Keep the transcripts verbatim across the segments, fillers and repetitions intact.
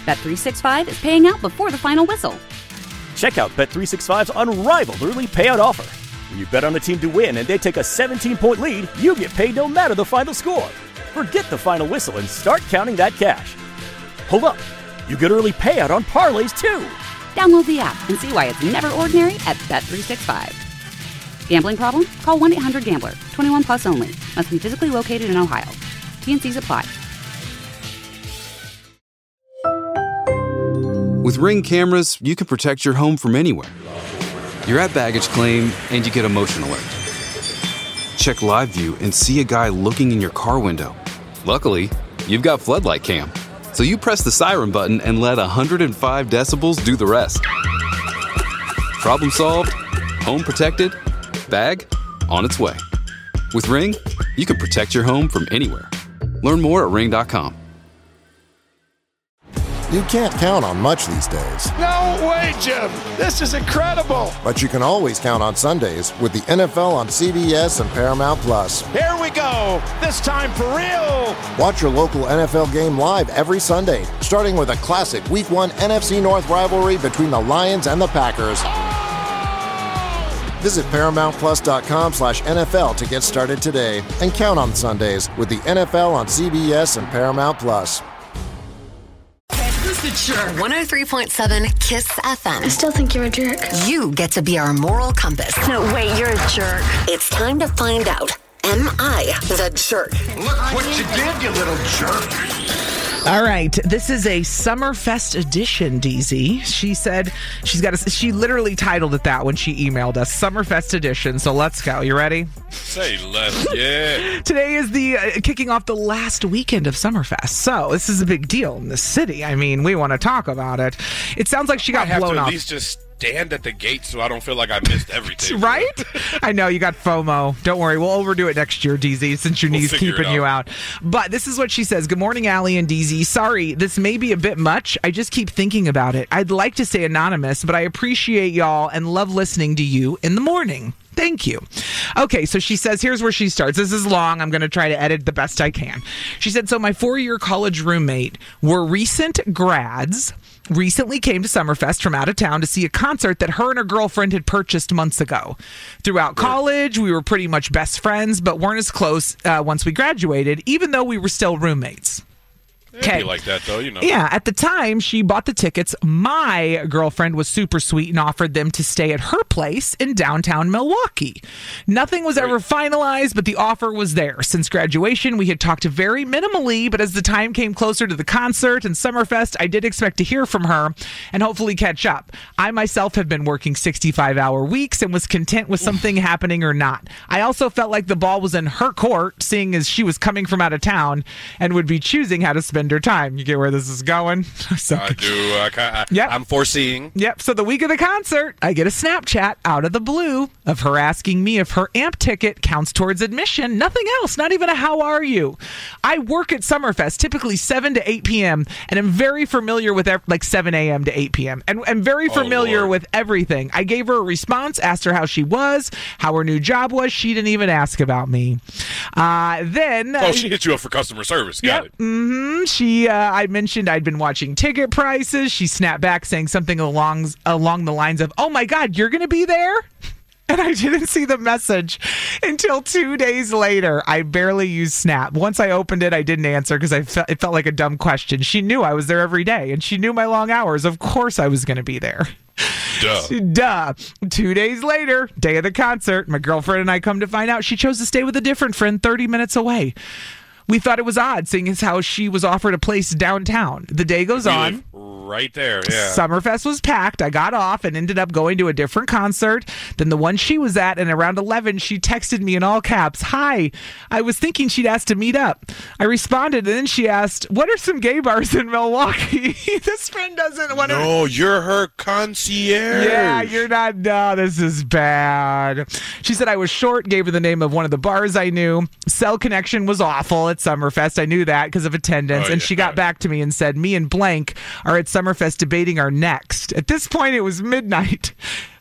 Bet three sixty-five is paying out before the final whistle. Check out Bet three sixty-five's unrivaled early payout offer. When you bet on a team to win and they take a seventeen-point lead, you get paid no matter the final score. Forget the final whistle and start counting that cash. Hold up. You get early payout on parlays, too. Download the app and see why it's never ordinary at Bet three sixty-five. Gambling problem? Call one eight hundred gambler. twenty-one plus only. Must be physically located in Ohio. T and C's apply. With Ring cameras, you can protect your home from anywhere. You're at baggage claim and you get a motion alert. Check live view and see a guy looking in your car window. Luckily, you've got Floodlight Cam. So you press the siren button and let one hundred five decibels do the rest. Problem solved, home protected, bag on its way. With Ring, you can protect your home from anywhere. Learn more at ring dot com. You can't count on much these days. No way, Jim. This is incredible. But you can always count on Sundays with the N F L on C B S and Paramount Plus. Here we go. This time for real. Watch your local N F L game live every Sunday, starting with a classic Week one N F C North rivalry between the Lions and the Packers. Oh! Visit paramount plus dot com slash N F L to get started today and count on Sundays with the N F L on C B S and Paramount Plus. one oh three point seven KISS F M. I still think you're a jerk. You get to be our moral compass. No, wait, you're a jerk. It's time to find out. Am I the jerk? Look what you did, you little jerk. All right, this is a Summerfest edition, D Z. She said she's got a, she literally titled it that when she emailed us, Summerfest edition. So let's go. You ready? Say less, yeah. Today is the uh, kicking off the last weekend of Summerfest. So this is a big deal in the city. I mean, we want to talk about it. It sounds like she got I have blown to at off. least just stand at the gate so I don't feel like I missed everything. Right? I know, you got FOMO. Don't worry, we'll overdo it next year, D Z, since your We'll knee's figure keeping it you out. out. But this is what she says. Good morning, Allie and D Z. Sorry, this may be a bit much. I just keep thinking about it. I'd like to stay anonymous, but I appreciate y'all and love listening to you in the morning. Thank you. Okay, so she says, here's where she starts. This is long. I'm going to try to edit the best I can. She said, so my four-year college roommate were recent grads, recently came to Summerfest from out of town to see a concert that her and her girlfriend had purchased months ago. Throughout college, we were pretty much best friends, but weren't as close uh, once we graduated, even though we were still roommates. It'd be like that, though, you know. Yeah, at the time, she bought the tickets. My girlfriend was super sweet and offered them to stay at her place in downtown Milwaukee. Nothing was ever finalized, but the offer was there. Since graduation, we had talked very minimally, but as the time came closer to the concert and Summerfest, I did expect to hear from her and hopefully catch up. I myself have been working sixty-five hour weeks and was content with something happening or not. I also felt like the ball was in her court, seeing as she was coming from out of town and would be choosing how to spend her time. You get where this is going? So, I do. I, I, yep. I'm foreseeing. Yep. So the week of the concert, I get a Snapchat out of the blue of her asking me if her A M P ticket counts towards admission. Nothing else. Not even a how are you. I work at Summerfest, typically seven to eight p.m., and I'm very familiar with ev- like seven a.m. to eight p.m. And I'm very familiar oh, with everything. I gave her a response, asked her how she was, how her new job was. She didn't even ask about me. Uh, then... Oh, she hit you up for customer service. Got yep. it. Mm-hmm. She... Uh, I mentioned I'd been watching ticket prices. She snapped back saying something along along the lines of, oh my God, you're going to be there? And I didn't see the message until two days later. I barely used Snap. Once I opened it, I didn't answer because I felt, it felt like a dumb question. She knew I was there every day, and she knew my long hours. Of course I was going to be there. Duh. Duh. Two days later, day of the concert, my girlfriend and I come to find out she chose to stay with a different friend thirty minutes away. We thought it was odd, seeing as how she was offered a place downtown. The day goes You on. live right there, yeah. Summerfest was packed. I got off and ended up going to a different concert than the one she was at. And around eleven, she texted me in all caps, "Hi, I was thinking she'd asked to meet up." I responded, and then she asked, "What are some gay bars in Milwaukee?" This friend doesn't want to... No, you're her concierge. Yeah, you're not... No, this is bad. She said I was short, gave her the name of one of the bars I knew. Cell connection was awful at Summerfest. I knew that because of attendance. Oh, and yeah. she got back to me and said, me and blank are at Summerfest debating our next. At this point, it was midnight.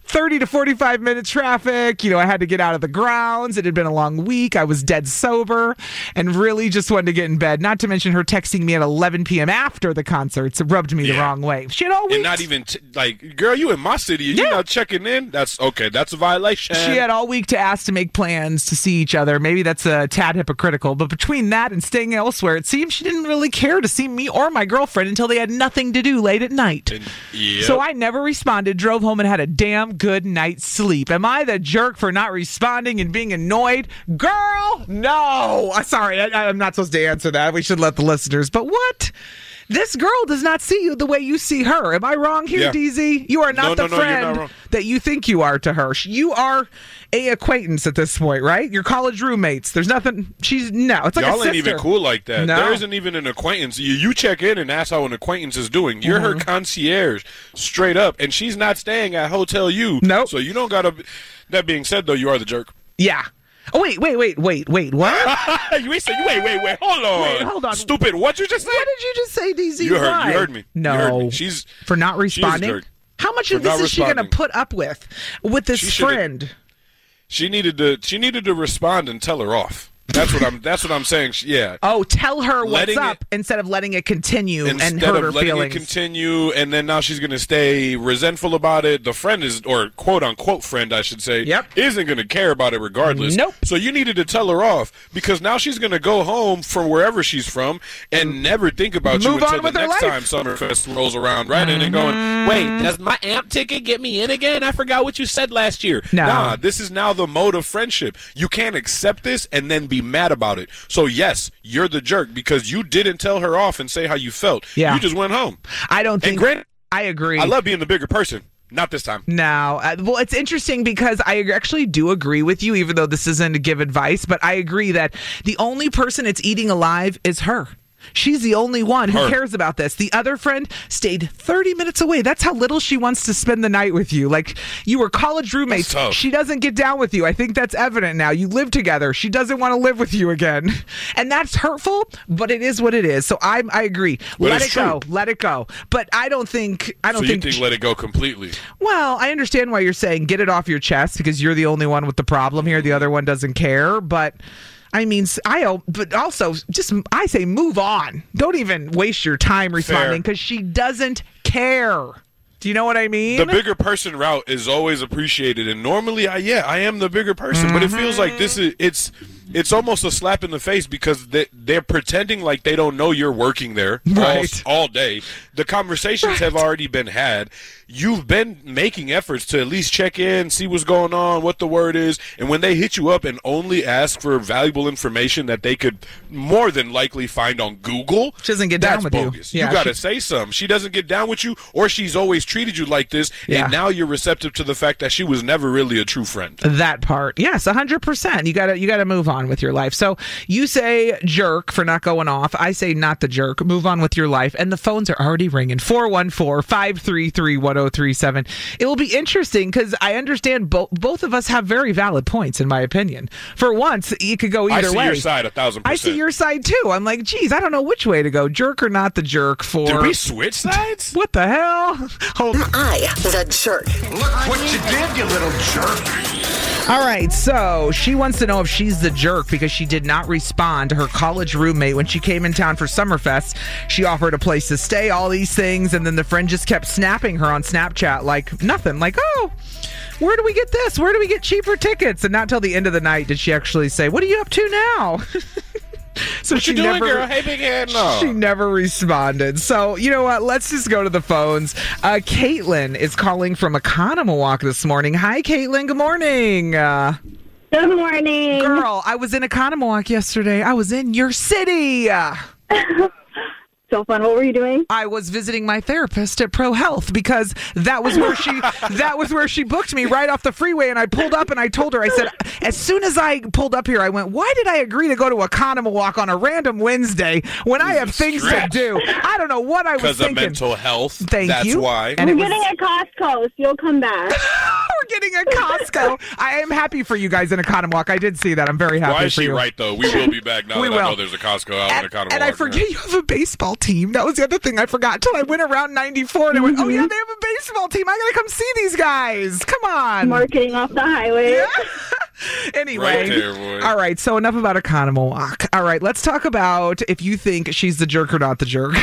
thirty to forty-five minute traffic. You know, I had to get out of the grounds. It had been a long week. I was dead sober and really just wanted to get in bed. Not to mention her texting me at eleven p.m. after the concerts. It rubbed me yeah. the wrong way. She had all week. And not even, t- like, girl, you in my city. You're yeah. not checking in? That's okay. That's a violation. She had all week to ask to make plans to see each other. Maybe that's a tad hypocritical. But between that and staying elsewhere, it seems she didn't really care to see me or my girlfriend until they had nothing to do late at night. And, yep. So I never responded, drove home, and had a damn good night's sleep. Am I the jerk for not responding and being annoyed? Girl, no. Uh, sorry, I, I'm not supposed to answer that. We should let the listeners. But what? This girl does not see you the way you see her. Am I wrong here, yeah. D Z? You are not no, the no, friend no, that you think you are to her. You are a acquaintance at this point, right? You're college roommates. There's nothing. She's no. It's like Y'all a sister. ain't even cool like that. No. There isn't even an acquaintance. You, you check in and ask how an acquaintance is doing. You're mm-hmm. her concierge, straight up, and she's not staying at Hotel U. Nope. So you don't gotta. That being said, though, you are the jerk. Yeah. Oh, wait, wait, wait, wait, wait, what? you said, wait, wait, wait, hold on. Wait, hold on. Stupid, what you just said? What did you just say, D Z? You heard, Why? you heard me. No. You heard me. She's For not responding? She is a jerk. How much For of this is she going to responding. put up with, with this She friend? She needed to, she needed to respond and tell her off. That's what I'm. That's what I'm saying. Yeah. Oh, tell her letting what's up it, instead of letting it continue and instead hurt of her letting feelings. it continue, and then now she's going to stay resentful about it. The friend is, or quote unquote friend, I should say, yep. isn't going to care about it regardless. Nope. So you needed to tell her off because now she's going to go home from wherever she's from and never think about Move you until on the with next her time life. Summerfest rolls around, right? Mm-hmm. And then going, wait, does my amp ticket get me in again? I forgot what you said last year. No. Nah, this is now the mode of friendship. You can't accept this and then be mad about it. So yes, you're the jerk because you didn't tell her off and say how you felt. Yeah. You just went home. I don't think. And granted, I agree. I love being the bigger person. Not this time. No. Uh, well, it's interesting because I actually do agree with you, even though this isn't to give advice, but I agree that the only person it's eating alive is her. She's the only one who Her. cares about this. The other friend stayed thirty minutes away. That's how little she wants to spend the night with you. Like, you were college roommates. She doesn't get down with you. I think that's evident now. You live together. She doesn't want to live with you again. And that's hurtful, but it is what it is. So I I agree. But let it it's true. go. Let it go. But I don't think I don't so you think, think let it go completely. Well, I understand why you're saying get it off your chest because you're the only one with the problem here. The other one doesn't care, but I mean, I but also just I say move on. Don't even waste your time responding because she doesn't care. Do you know what I mean? The bigger person route is always appreciated, and normally, I yeah, I am the bigger person, mm-hmm. but it feels like this is it's it's almost a slap in the face because they they're pretending like they don't know you're working there right. all, all day. The conversations right. have already been had. You've been making efforts to at least check in, see what's going on, what the word is, and when they hit you up and only ask for valuable information that they could more than likely find on Google, she doesn't get that's down with bogus. you. Yeah, you got to she... say something. She doesn't get down with you, or she's always treated you like this, yeah. and now you're receptive to the fact that she was never really a true friend. That part, yes, one hundred percent. You got to you got to move on with your life. So you say jerk for not going off. I say not the jerk. Move on with your life, and the phones are already ringing. four one four, five three three, one zero three seven. It will be interesting because I understand bo- both of us have very valid points, in my opinion. For once, it could go either I see way. your side a thousand percent. I see your side too. I'm like, geez, I don't know which way to go, jerk or not the jerk. For did we switch sides? What the hell? Hold- Am I the jerk? Look what you did, you little jerk. All right, so she wants to know if she's the jerk because she did not respond to her college roommate when she came in town for Summerfest. She offered a place to stay, all these things, and then the friend just kept snapping her on Snapchat like nothing. Like, oh, where do we get this? Where do we get cheaper tickets? And not till the end of the night did she actually say, what are you up to now? So what she you doing, never, girl? Hey, big head, no. She never responded. So, you know what? Let's just go to the phones. Uh, Caitlin is calling from Economawalk this morning. Hi, Caitlin. Good morning. Uh, Good morning. Girl, I was in Economawalk yesterday. I was in your city. So fun. What were you doing? I was visiting my therapist at Pro Health because that was where she that was where she booked me right off the freeway. And I pulled up and I told her, I said, as soon as I pulled up here, I went, why did I agree to go to Economawalk on a random Wednesday when I have things to do? I don't know what I was thinking. Because of mental health. Thank That's you. why. And we're getting at Costco, so you'll come back. We're getting a Costco. I am happy for you guys in Oconomowoc. I did see that. I'm very happy Why is for she you. right, though? We will be back now We that I will. know there's a Costco out And, in Oconomowoc. and I forget you have a baseball team. That was the other thing I forgot until I went around ninety-four and I went, oh, yeah, they have a baseball team. I got to come see these guys. Come on. Marketing off the highway. Yeah. Anyway, Right there, boy. all right, so enough about Oconomowoc. All right, let's talk about if you think she's the jerk or not the jerk.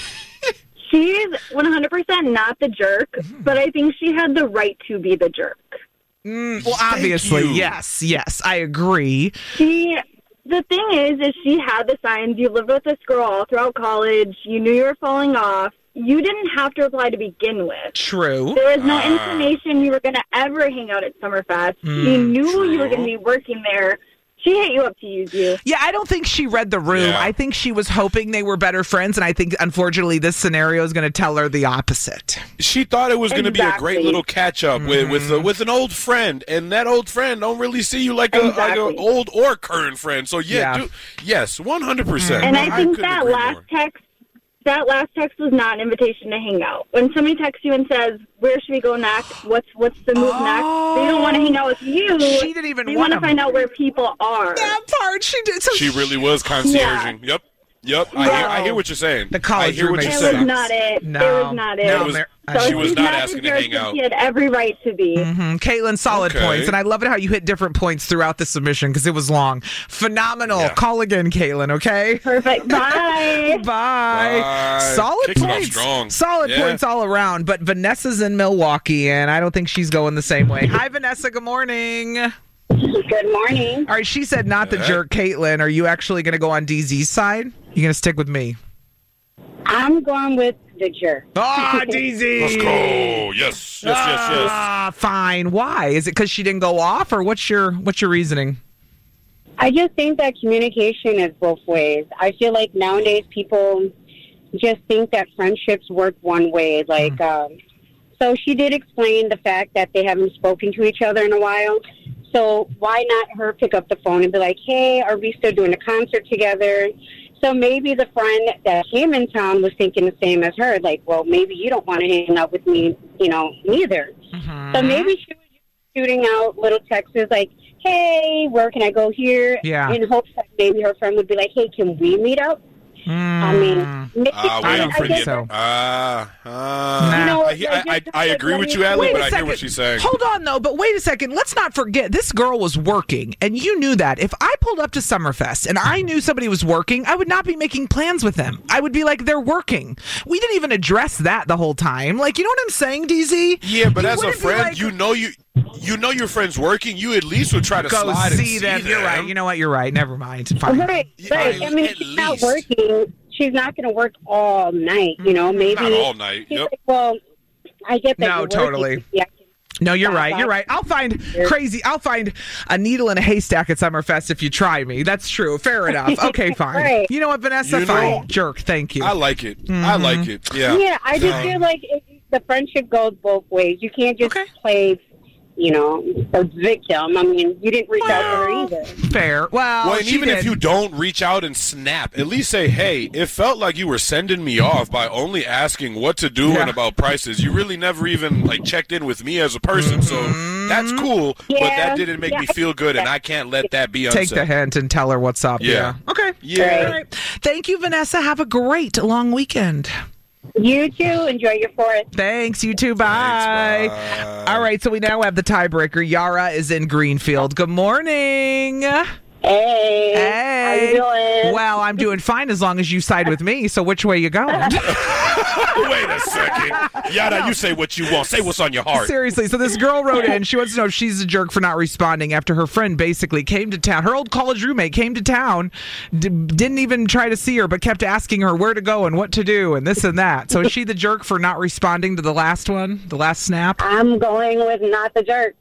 She's one hundred percent not the jerk, but I think she had the right to be the jerk. Mm, well, obviously, you. yes, yes, I agree. She, the thing is, is she had the signs. You lived with this girl all throughout college. You knew you were falling off. You didn't have to apply to begin with. True. There was no Ah. information you were going to ever hang out at Summerfest. Mm, you knew true. you were going to be working there. She hit you up to use you. Yeah, I don't think she read the room. Yeah. I think she was hoping they were better friends, and I think, unfortunately, this scenario is going to tell her the opposite. She thought it was going to be a Exactly. great little catch up with with, Mm-hmm. uh, with an old friend, and that old friend don't really see you like a like Exactly. an old or current friend. So yeah, Yeah. dude, yes, one hundred percent. And I think couldn't that agree last more. text, that last text was not an invitation to hang out. When somebody texts you and says, "Where should we go next? What's what's the move next?" They don't want to hang out with you. She didn't even They want want to him. find out where people are. That part, she did. So She really was concierging. Yep, yep. I hear I hear what you're saying. The college I hear what roommate you're It sucks. saying. was not it. No. It was not it. No, It was- Mar- So she was she's not the asking to jerk hang that out. She had every right to be. Mm, Caitlin, solid Okay. points. And I love it how you hit different points throughout the submission because it was long. Phenomenal. Yeah. Call again, Caitlin, okay? Perfect. Bye. Bye. Bye. Solid Kicks it off points. strong. Solid Yeah. points all around. But Vanessa's in Milwaukee, and I don't think she's going the same way. Hi, Vanessa. Good morning. All Good morning. right, she said not the Hey. jerk, Caitlin. Are you actually going to go on D Z's side? You're going to stick with me? I'm going with the jerk. Ah, D Z. Let's go. Yes, yes, yes, yes. Ah, fine. Why? Is it because she didn't go off, or what's your what's your reasoning? I just think that communication is both ways. I feel like nowadays people just think that friendships work one way. Like, um, so she did explain the fact that they haven't spoken to each other in a while. So why not her pick up the phone and be like, hey, are we still doing a concert together? So maybe the friend that came in town was thinking the same as her. Like, well, maybe you don't want to hang out with me, you know, neither. So maybe she was just shooting out little texts like, hey, where can I go here? Yeah. In hopes that maybe her friend would be like, hey, can we meet up? I mean, maybe, Ah, I wait, don't think forget- so. Ah, ah. Nah. You know, I, he- I, I, I agree with you, Allie, Wait but a I second. hear what she's saying. Hold on, though, but wait a second. Let's not forget, this girl was working, and you knew that. If I pulled up to Summerfest and I knew somebody was working, I would not be making plans with them. I would be like, they're working. We didn't even address that the whole time. Like, you know what I'm saying, D Z? Yeah, but You as a wouldn't be friend, like, you know you you know your friend's working. You at least would try to go slide see and them. see You're them. right. You know what? You're right. Never mind. Fine. Right, right. I mean, at she's not least. working. She's not going to work all night, you know. Maybe Not all night. she's Yep. like, well, I get that No, you're working. totally. Yeah. No, you're Stop, right. stop. You're right. I'll find crazy. I'll find a needle in a haystack at Summerfest if you try me. That's true. Fair enough. Okay, fine. Right. You know what, Vanessa? You know- fine. Jerk. Thank you. I like it. I like it. Yeah. Yeah, I just Um, feel like it, the friendship goes both ways. You can't just Okay. play, you know, the victim. I mean, you didn't reach out to her either. Fair. Well, Well, and she even if did. you don't reach out and snap, at least say, hey, it felt like you were sending me off by only asking what to do Yeah. and about prices. You really never even like checked in with me as a person. So that's cool, but Yeah. that didn't make Yeah, me I feel good, and that. I can't let that be take unsaid. the hint and tell her what's up. Yeah. Okay. Yeah. All right. Thank you, Vanessa. Have a great long weekend. You too. Enjoy your fourth. Thanks. You too. Bye. bye. All right. So we now have the tiebreaker. Yara is in Greenfield. Good morning. Hey, Hey. how you doing? Well, I'm doing fine as long as you side with me. So which way you going? Wait a second. Yada, you say what you want. Say what's on your heart. Seriously, so this girl wrote in. She wants to know if she's a jerk for not responding after her friend basically came to town. Her old college roommate came to town, d- didn't even try to see her, but kept asking her where to go and what to do and this and that. So is she the jerk for not responding to the last one, the last snap? I'm going with not the jerk.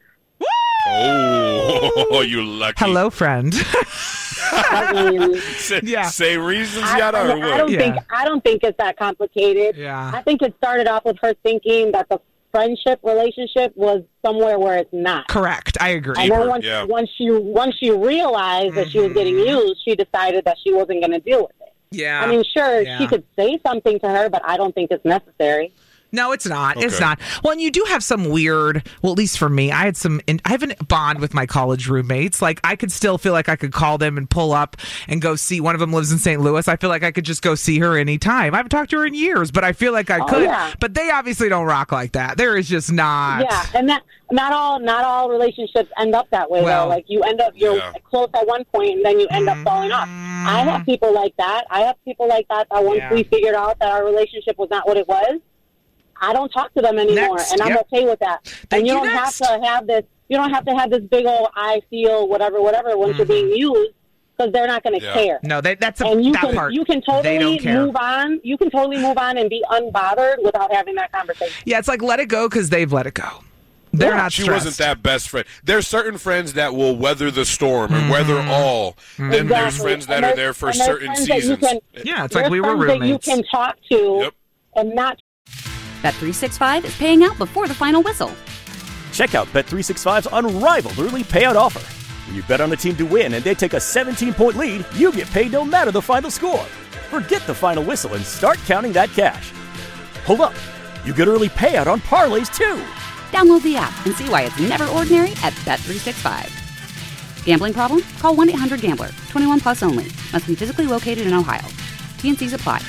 Oh, you lucky. Hello, friend. I mean, Say, Yeah. say reasons, I, Yada, I, or mean, I what? don't Yeah. think I don't think it's that complicated. Yeah. I think it started off with her thinking that the friendship relationship was somewhere where it's not. Correct. I agree. And then once, yeah. once she once she realized that she was getting used, she decided that she wasn't going to deal with it. Yeah. I mean, sure, Yeah. she could say something to her, but I don't think it's necessary. No, it's not. It's Okay. not. Well, and you do have some weird, well, at least for me, I had some, I have a bond with my college roommates. Like, I could still feel like I could call them and pull up and go see, one of them lives in Saint Louis. I feel like I could just go see her anytime. I haven't talked to her in years, but I feel like I Oh, could. yeah. But they obviously don't rock like that. There is just not. Yeah, and that not all not all relationships end up that way Well, though. Like you end up you're yeah. close at one point and then you end up falling off. I have people like that. I have people like that that once Yeah. we figured out that our relationship was not what it was, I don't talk to them anymore, Next, and I'm yep. okay with that. Thank and you you, don't next. have to have this. You don't have to have this big old I feel whatever whatever once you're being used because they're not going to Yeah. care. No, they, that's a, And you that can part. you can They totally don't care. move on. You can totally move on and be unbothered without having that conversation. Yeah, it's like let it go because they've let it go. They're Yeah. not She stressed. wasn't that best friend. There's certain friends that will weather the storm and weather all. And there's Exactly. friends that And are there's- there for and there's certain friends that you seasons. can- Yeah, it's like There's we were friends that roommates. you can talk to Yep. and not. Bet three sixty-five is paying out before the final whistle. Check out Bet three sixty-five's unrivaled early payout offer. When you bet on a team to win and they take a seventeen-point lead, you get paid no matter the final score. Forget the final whistle and start counting that cash. Hold up. You get early payout on parlays, too. Download the app and see why it's never ordinary at Bet three sixty-five. Gambling problem? Call one eight hundred gambler. twenty-one plus only. Must be physically located in Ohio. T and C's apply.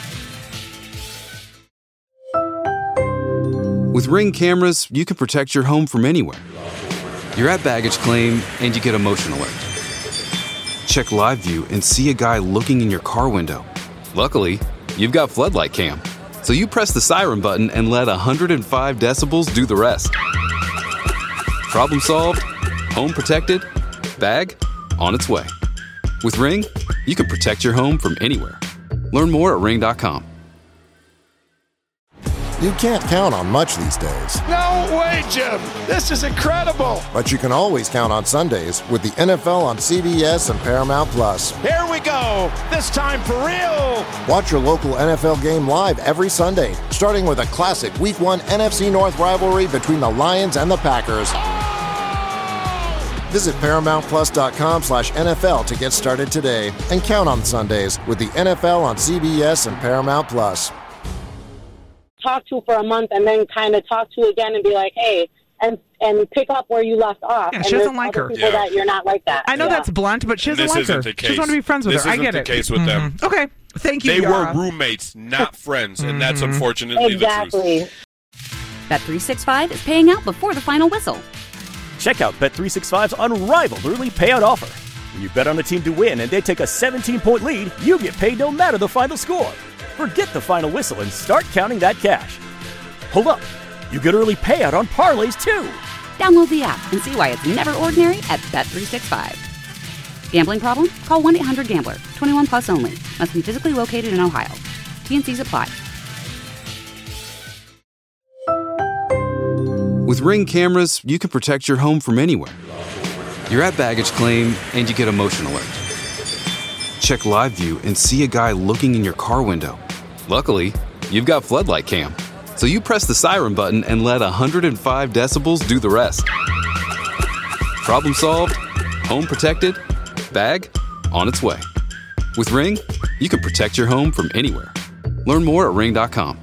With Ring cameras, you can protect your home from anywhere. You're at baggage claim and you get a motion alert. Check live view and see a guy looking in your car window. Luckily, you've got floodlight cam. So you press the siren button and let one hundred five decibels do the rest. Problem solved, home protected, bag on its way. With Ring, you can protect your home from anywhere. Learn more at ring dot com. You can't count on much these days, No way, Jim. This is incredible. but you can always count on Sundays with the N F L on C B S and Paramount Plus. Here we go. This time for real. Watch your local N F L game live every Sunday, starting with a classic Week one N F C North rivalry between the Lions and the Packers. Visit paramount plus dot com slash N F L to get started today and count on Sundays with the N F L on C B S and Paramount Plus. Talk to for a month and then kind of talk to again and be like, hey, and and pick up where you left off. Yeah, and she there's doesn't like other her. people Yeah. that you're not like that. I know Yeah. that's blunt, but she And doesn't this like isn't her. the She just case. want to be friends with This her. I isn't get the it. case with them. Mhm. Okay. Thank you, They Yara. were roommates, not friends, and that's unfortunately the truth. Exactly. Bet three sixty-five is paying out before the final whistle. Check out Bet three sixty-five's unrivaled early payout offer. When you bet on a team to win and they take a seventeen-point lead, you get paid no matter the final score. Forget the final whistle and start counting that cash. Hold up. You get early payout on parlays, too. Download the app and see why it's never ordinary at Bet three sixty-five. Gambling problem? Call one eight hundred gambler. twenty-one plus only. Must be physically located in Ohio. T and C's apply. With Ring cameras, you can protect your home from anywhere. You're at baggage claim and you get a motion alert. Check live view and see a guy looking in your car window. Luckily, you've got floodlight cam. So you press the siren button and let one hundred five decibels do the rest. Problem solved, home protected, bag on its way. With Ring, you can protect your home from anywhere. Learn more at ring dot com.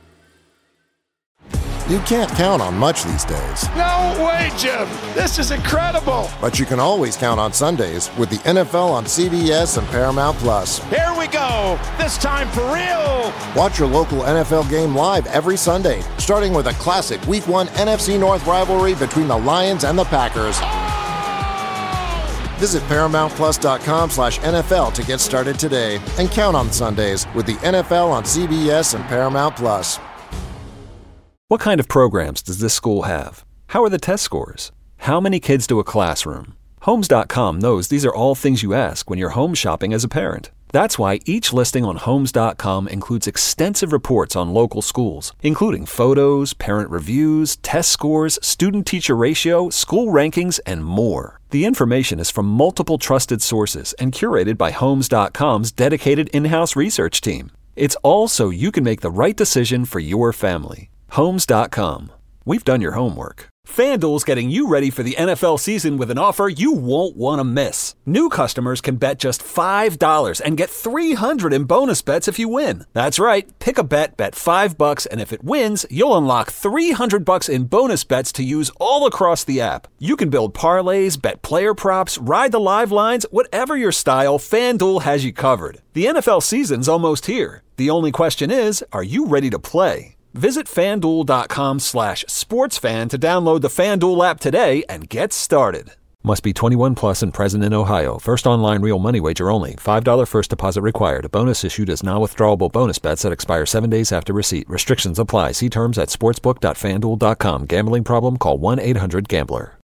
You can't count on much these days, No way, Jim. This is incredible. but you can always count on Sundays with the N F L on C B S and Paramount Plus. Here we go. This time for real. Watch your local N F L game live every Sunday, starting with a classic Week one N F C North rivalry between the Lions and the Packers. Visit paramount plus dot com slash N F L to get started today and count on Sundays with the N F L on C B S and Paramount Plus. What kind of programs does this school have? How are the test scores? How many kids to a classroom? Homes dot com knows these are all things you ask when you're home shopping as a parent. That's why each listing on Homes dot com includes extensive reports on local schools, including photos, parent reviews, test scores, student-teacher ratio, school rankings, and more. The information is from multiple trusted sources and curated by Homes dot com's dedicated in-house research team. It's all so you can make the right decision for your family. Homes dot com. We've done your homework. FanDuel's getting you ready for the N F L season with an offer you won't want to miss. New customers can bet just five dollars and get three hundred dollars in bonus bets if you win. That's right. Pick a bet, bet five bucks, and if it wins, you'll unlock three hundred bucks in bonus bets to use all across the app. You can build parlays, bet player props, ride the live lines, whatever your style, FanDuel has you covered. The N F L season's almost here. The only question is, are you ready to play? Visit FanDuel.com slash sportsfan to download the FanDuel app today and get started. Must be twenty-one plus and present in Ohio. First online real money wager only. five dollars first deposit required. A bonus issued as non-withdrawable bonus bets that expire seven days after receipt. Restrictions apply. See terms at sportsbook dot fan duel dot com. Gambling problem? Call one eight hundred gambler.